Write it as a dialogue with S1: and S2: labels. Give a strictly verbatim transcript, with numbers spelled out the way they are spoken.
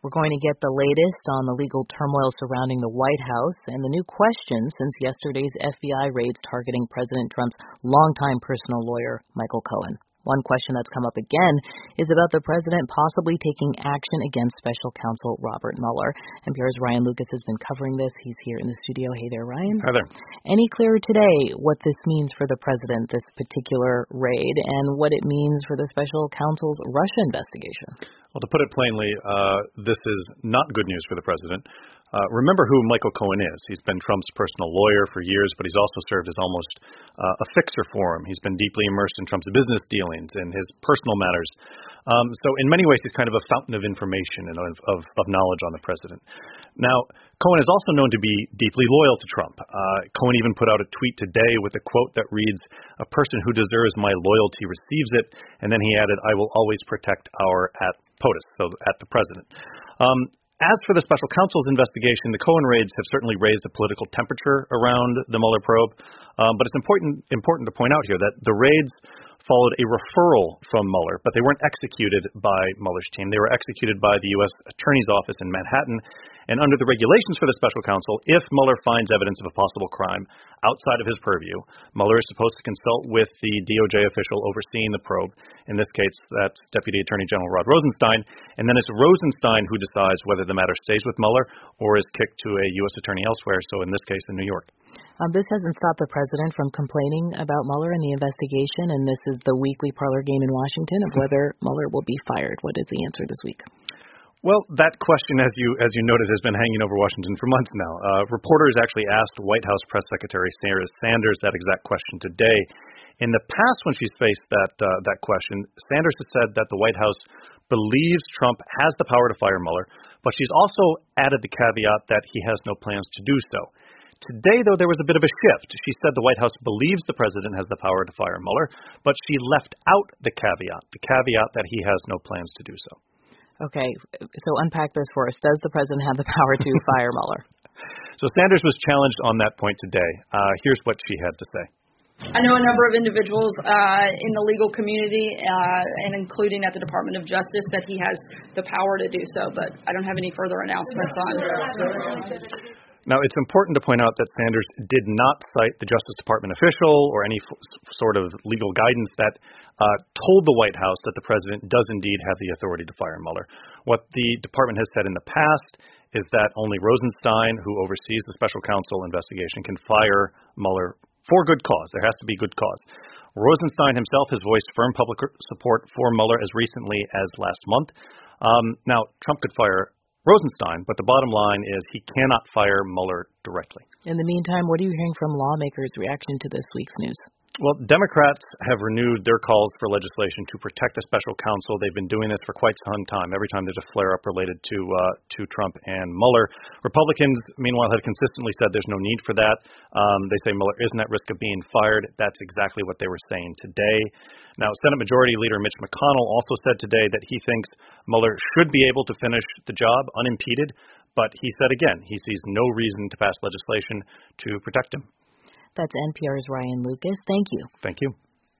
S1: We're going to get the latest on the legal turmoil surrounding the White House and the new questions since yesterday's F B I raids targeting President Trump's longtime personal lawyer, Michael Cohen. One question that's come up again is about the president possibly taking action against special counsel Robert Mueller. N P R's Ryan Lucas has been covering this. He's here in the studio. Hey there, Ryan.
S2: Hi there.
S1: Any clearer today what this means for the president, this particular raid, and what it means for the special counsel's Russia investigation?
S2: Well, to put it plainly, uh, this is not good news for the president. Uh, remember who Michael Cohen is. He's been Trump's personal lawyer for years, but he's also served as almost uh, a fixer for him. He's been deeply immersed in Trump's business dealings and his personal matters. Um, so in many ways, he's kind of a fountain of information and of, of, of knowledge on the president. Now, Cohen is also known to be deeply loyal to Trump. Uh, Cohen even put out a tweet today with a quote that reads, "A person who deserves my loyalty receives it," and then he added, "I will always protect our at POTUS," so at the president. Um, As for the special counsel's investigation, the Cohen raids have certainly raised the political temperature around the Mueller probe, um, but it's important important to point out here that the raids followed a referral from Mueller, but they weren't executed by Mueller's team. They were executed by the U S Attorney's Office in Manhattan, and under the regulations for the special counsel, if Mueller finds evidence of a possible crime outside of his purview, Mueller is supposed to consult with the D O J official overseeing the probe. In this case, that's Deputy Attorney General Rod Rosenstein, and then it's Rosenstein who decides whether the matter stays with Mueller or is kicked to a U S attorney elsewhere, so in this case in New York.
S1: Um, this hasn't stopped the president from complaining about Mueller and the investigation, and this is the weekly parlor game in Washington of whether Mueller will be fired. What is the answer this week?
S2: Well, that question, as you as you noted, has been hanging over Washington for months now. Uh, reporters actually asked White House Press Secretary Sarah Sanders that exact question today. In the past, when she's faced that uh, that question, Sanders has said that the White House believes Trump has the power to fire Mueller, but she's also added the caveat that he has no plans to do so. Today, though, there was a bit of a shift. She said the White House believes the president has the power to fire Mueller, but she left out the caveat, the caveat that he has no plans to do so.
S1: Okay, so unpack this for us. Does the president have the power to fire Mueller?
S2: So Sanders was challenged on that point today. Uh, here's what she had to say.
S3: I know a number of individuals uh, in the legal community, uh, and including at the Department of Justice, that he has the power to do so, but I don't have any further announcements on.
S2: Now, it's important to point out that Sanders did not cite the Justice Department official or any f- sort of legal guidance that uh, told the White House that the president does indeed have the authority to fire Mueller. What the department has said in the past is that only Rosenstein, who oversees the special counsel investigation, can fire Mueller for good cause. There has to be good cause. Rosenstein himself has voiced firm public support for Mueller as recently as last month. Um, now, Trump could fire Rosenstein, but the bottom line is he cannot fire Mueller directly.
S1: In the meantime, what are you hearing from lawmakers' reaction to this week's news?
S2: Well, Democrats have renewed their calls for legislation to protect the special counsel. They've been doing this for quite some time, every time there's a flare-up related to uh, to Trump and Mueller. Republicans, meanwhile, have consistently said there's no need for that. Um, they say Mueller isn't at risk of being fired. That's exactly what they were saying today. Now, Senate Majority Leader Mitch McConnell also said today that he thinks Mueller should be able to finish the job unimpeded, but he said again he sees no reason to pass legislation to protect him.
S1: That's N P R's Ryan Lucas. Thank you.
S2: Thank you.